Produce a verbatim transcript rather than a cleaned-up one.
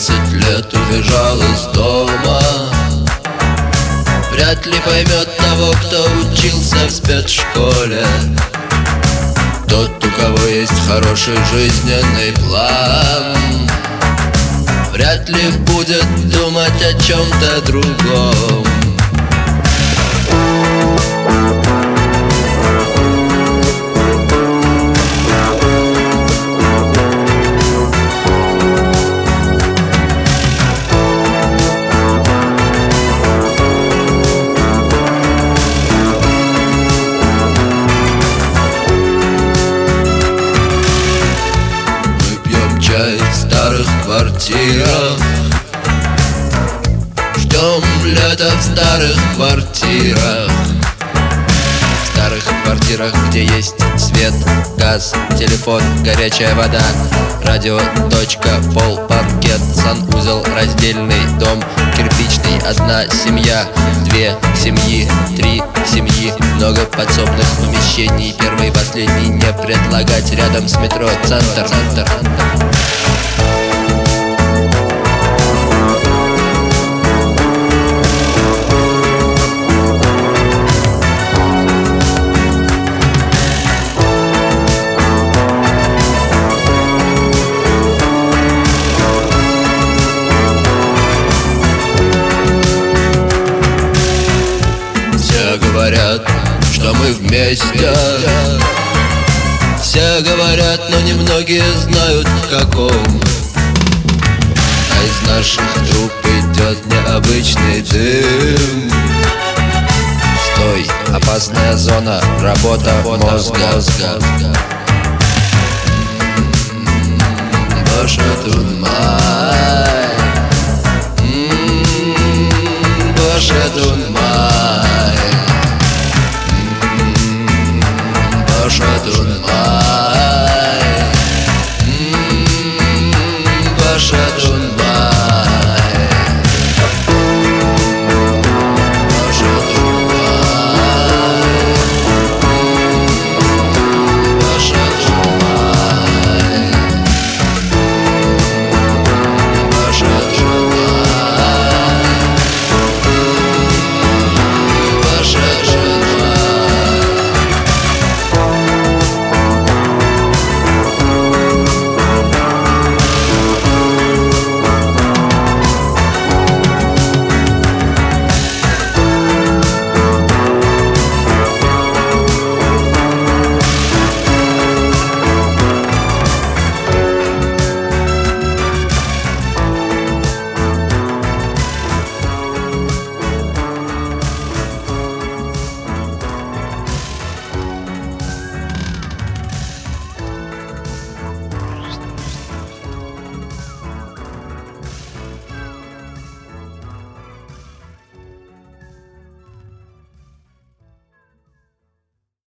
семнадцать лет убежал из дома. Вряд ли поймет того, кто учился в спецшколе, тот, у кого есть хороший жизненный план. Вряд ли будет думать о чем-то другом. В старых квартирах ждем лета в старых квартирах. В старых квартирах, где есть свет, газ, телефон, горячая вода, радио, точка, пол, паркет, санузел, раздельный дом, кирпичный, одна семья, две семьи, три семьи, много подсобных помещений, первый и последний не предлагать, рядом с метро центр, центр. Все говорят, что мы вместе. Все говорят, но немногие знают в каком. А из наших труб идет необычный дым. Стой, опасная зона, работа мозга. Боже, туман.